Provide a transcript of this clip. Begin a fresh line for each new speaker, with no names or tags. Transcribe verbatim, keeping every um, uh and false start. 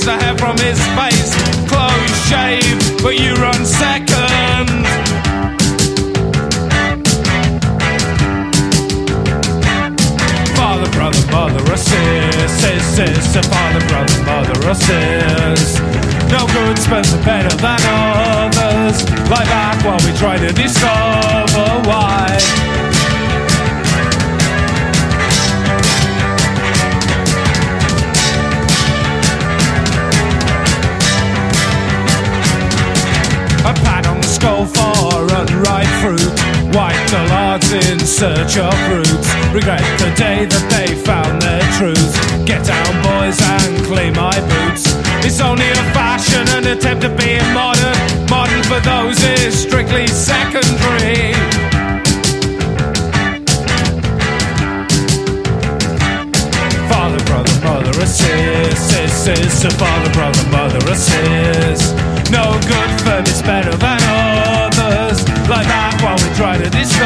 the hair from his face. Close shave, but you run second. Father, brother, mother, or sis, sis, sister, father, brother, mother, or sis. No good spends are better than others. Lie back while we try to discover why. A pat on the skull for unripe fruit. White dullards in search of roots. Regret the day that they found their truth. Get down, boys, and clean my boots. It's only a fashion, an attempt at being modern. Modern for those is strictly secondary. Father, brother, mother, assist, sis, sister, father, brother, mother, assist. No good firm is better than others. Like that while we try to discover